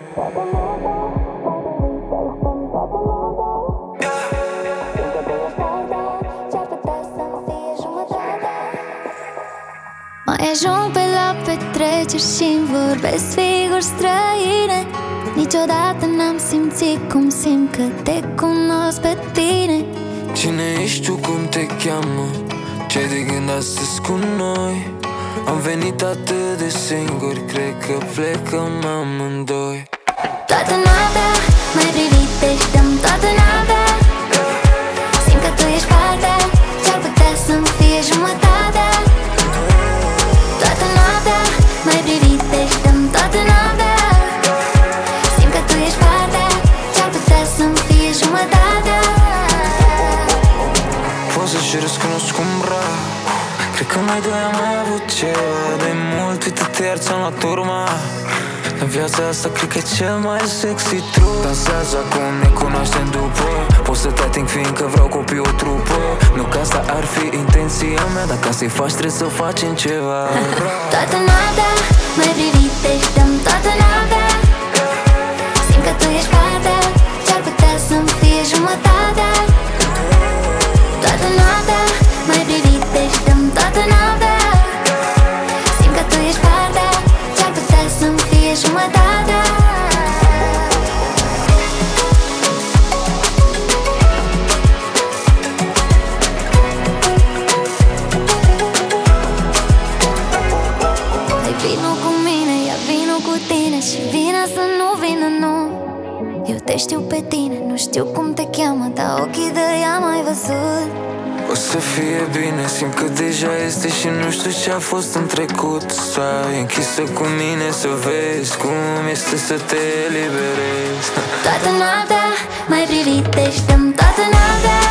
Mai ajung pe la petreceri și-mi vorbesc figuri străine. Niciodată n-am simțit cum simt că te cunosc pe tine. Cine ești tu, cum te cheamă? Ce de gând astăzi cu noi? Am venit atât de singuri, cred că plecăm amândoi. Toată noaptea mai privit, deci dăm toată noaptea. Simt că tu ești partea ce-ar putea să-mi fie jumătatea. Toată noaptea mai privit, deci dăm toată noaptea. Simt că tu ești partea ce-ar putea să-mi fie jumătatea. Poți să-și răscunosc cum rar. Cred că noi doi am mai avut ceva de mult. Uită-te, iar ți-am luat urma. În viața asta cred că e cel mai sexy trup. Dansează acum, ne cunoaștem după. Pot să te ating fiindcă vreau copii o trupă. Nu că asta ar fi intenția mea, dar ca să-i faci trebuie să facem ceva. Toată noaptea mai privit, deci dăm toată noaptea. Simt că tu ești partea ce-ar putea să-mi fie jumătatea. Toată noaptea mai privit, deci dăm toată noaptea. Simt că tu ești partea ce-ar putea să-mi fie jumătatea. Hai vino cu mine, ia vino cu tine. Și vina să nu vină, nu. Eu te știu pe tine, nu știu cum te cheamă, dar ochii de ea mai văzut. O să fie bine, simt că deja este și nu știu ce a fost în trecut. Stai închisă cu mine să vezi cum este să te eliberezi. Toată noaptea mai privit, deci dăm toată noaptea.